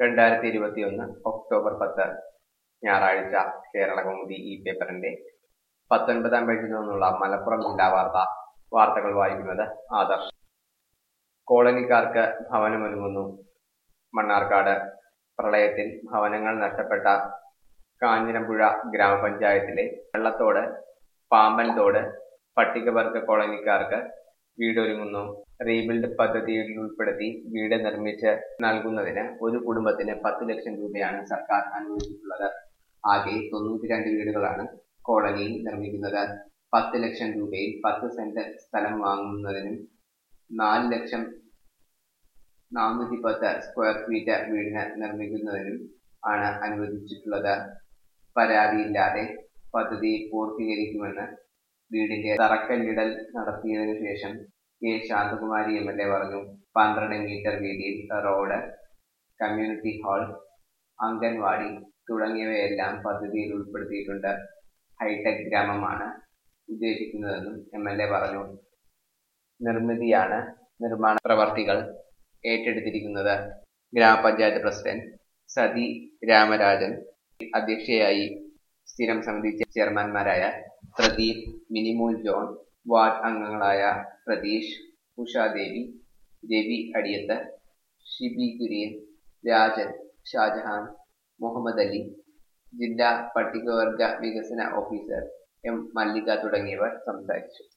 2021 October 10 ഞായറാഴ്ച. കേരളകൗമുദി ഈ പേപ്പറിന്റെ 19-ാം പേജിൽ നിന്നുള്ള മലപ്പുറം ജില്ലാ വാർത്തകൾ വായിക്കുന്നത് ആദർശ്. കോളനിക്കാർക്ക് ഭവനമൊരുങ്ങുന്നു. മണ്ണാർക്കാട്. പ്രളയത്തിൽ ഭവനങ്ങൾ നഷ്ടപ്പെട്ട കാഞ്ഞിരപ്പുഴ ഗ്രാമപഞ്ചായത്തിലെ വെള്ളത്തോട്, പാമ്പൻതോട് പട്ടികവർഗ കോളനിക്കാർക്ക് വീടൊരുങ്ങുന്നു. റീബിൽഡ് പദ്ധതിയിൽ ഉൾപ്പെടുത്തി വീട് നിർമ്മിച്ച് നൽകുന്നതിന് ഒരു കുടുംബത്തിന് 10 ലക്ഷം രൂപയാണ് സർക്കാർ അനുവദിച്ചിട്ടുള്ളത്. ആകെ 92 വീടുകളാണ് കോളനിയിൽ നിർമ്മിക്കുന്നത്. 10 ലക്ഷം രൂപയിൽ 10 സെന്റ് സ്ഥലം വാങ്ങുന്നതിനും 4,410 സ്ക്വയർ ഫീറ്റ് വീടിന് നിർമ്മിക്കുന്നതിനും ആണ് അനുവദിച്ചിട്ടുള്ളത്. പരാതിയില്ലാതെ പദ്ധതി പൂർത്തീകരിക്കുമെന്ന് വീടിന്റെ തറക്കല്ലിടൽ നടത്തിയതിനു ശേഷം കെ. ശാന്തകുമാരി MLA പറഞ്ഞു. 12 മീറ്റർ വീതിയിൽ റോഡ്, കമ്മ്യൂണിറ്റി ഹാൾ, അംഗൻവാടി തുടങ്ങിയവയെല്ലാം പദ്ധതിയിൽ ഉൾപ്പെടുത്തിയിട്ടുണ്ട്. ഹൈടെക് ഗ്രാമമാണ് ഉദ്ദേശിക്കുന്നതെന്നും MLA പറഞ്ഞു. നിർമ്മിതിയാണ് നിർമ്മാണ പ്രവർത്തികൾ ഏറ്റെടുത്തിരിക്കുന്നത്. ഗ്രാമപഞ്ചായത്ത് പ്രസിഡന്റ് സതി രാമരാജൻ അധ്യക്ഷയായി. സ്ഥിരം സമിതി ചെയർമാൻമാരായ പ്രദീപ്, മിനിമോൾ ജോൺ, വാർഡ് അംഗങ്ങളായ പ്രതീഷ്, ഉഷാദേവി, രവി അടിയത്ത്, ഷിബി കുര്യൻ, രാജൻ, ഷാജഹാൻ, മുഹമ്മദ് അലി, ജില്ലാ പട്ടികവർഗ വികസന ഓഫീസർ M. മല്ലിക തുടങ്ങിയവർ സംസാരിച്ചു.